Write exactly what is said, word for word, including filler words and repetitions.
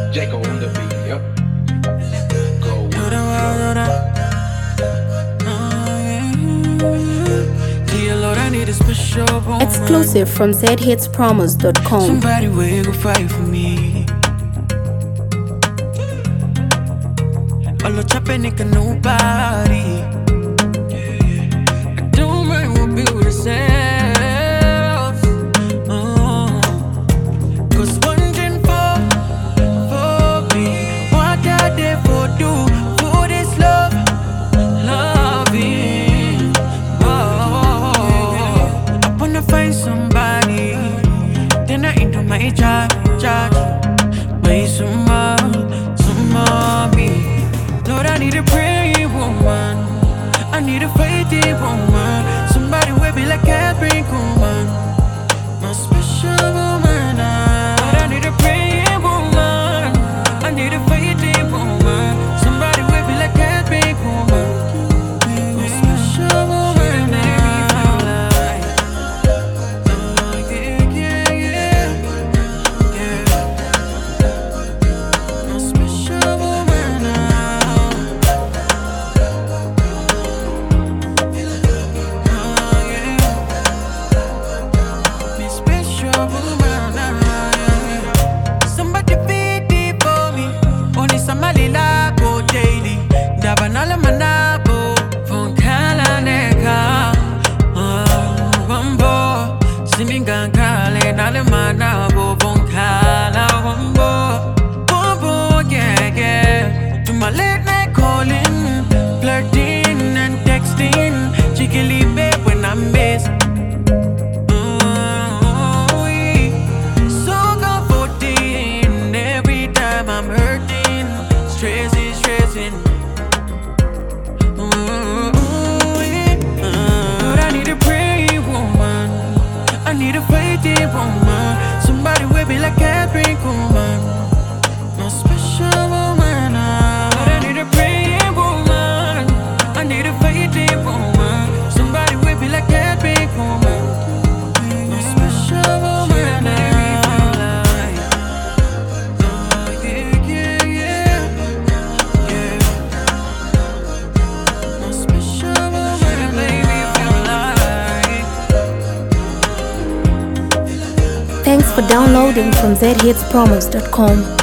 Jaco on the beat, yep. Go with it. Exclusive from z hits promos dot com. Somebody will go fight for me. All the chopping, nigga, nobody. I don't mind what build ourselves. Oh. Cause one can fall for me. What are they for do? For this love, loving. Oh. I wanna find somebody. Then I into my charge, charge. My summa, summa me. Lord, I need a praying woman. I need a faithful woman. Somebody will be like Catherine Kuhlman, my special woman. Lord, I need a praying woman. I need a faithful woman. Somebody will be like Catherine Kuhlman, my special woman. My late night calling, flirting and texting, cheekily babe when I'm busy. Oh, yeah. So comforting every time I'm hurting, stressing, stressing. Oh, yeah. But I need a praying woman. I need a faithful woman. Somebody will be like Catherine Kuhlman, my special woman. Thanks for downloading from z hits promos dot com.